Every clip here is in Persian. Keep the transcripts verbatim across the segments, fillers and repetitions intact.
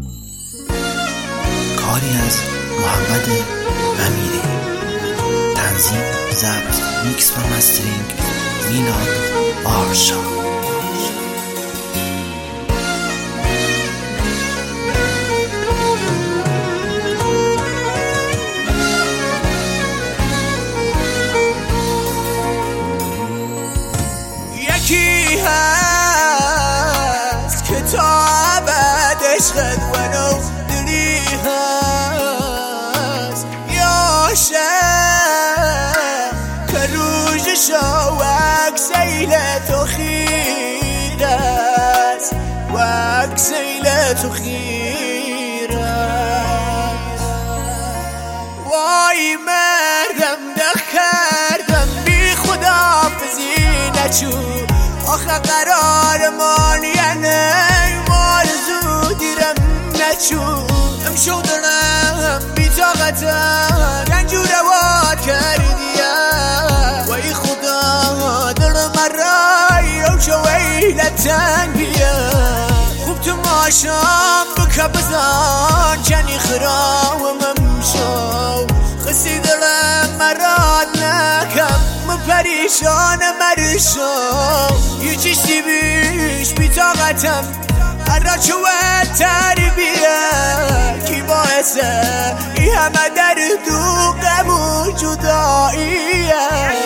کاری از محمد امیری. تنظیم، ضبط، میکس و مسترینگ میلاد آرشا. یکی هست که تا ابد عشقت ولو دلی هست، یا شب که روزشو وک سیل تو خیر است، وک سیل تو خیر است. وای مردم دخ کردم بی خدافزی نچو، آخه قرارمان یعنی مارزو دیرم نچو. امشو دارم بی طاقتم رنجو رواد کردیم، وای خدا دارم رای رو شو ویلتن بیم. خوب تو ماشام بکه بزن کنی خراوم امشو، خسی دارم مراد نکم پریشان مرشو. یه چیشتی بیش بی طاقتم هر را چوه تربیه، کی باعثه ای همه در دو غم و جداییه.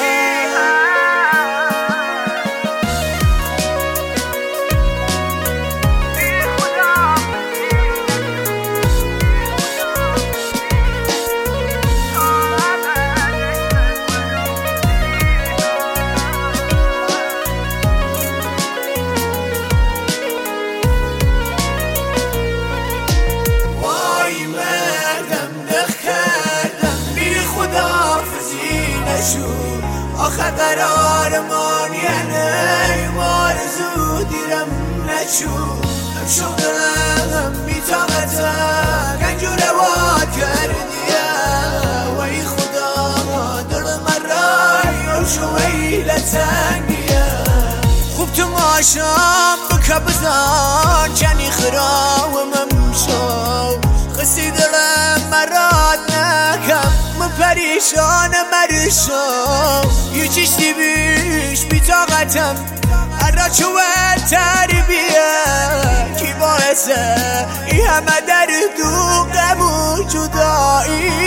آخه قرارمان یعنی مارزو دیرم نچو. امشو دارم بی طاقتم گنجو رواد کردیم، وای خدا دارم رای رو شو ویلتن بیم. خوب تو ماشام بکه بزن کنی خراوم امشو، خسی دارم مراد نکم پریشان مرشو. یه چیشتی بیش بی طاقتم هر را چوه تربیه، کی باعثه ای همه در دو غم و جدایی.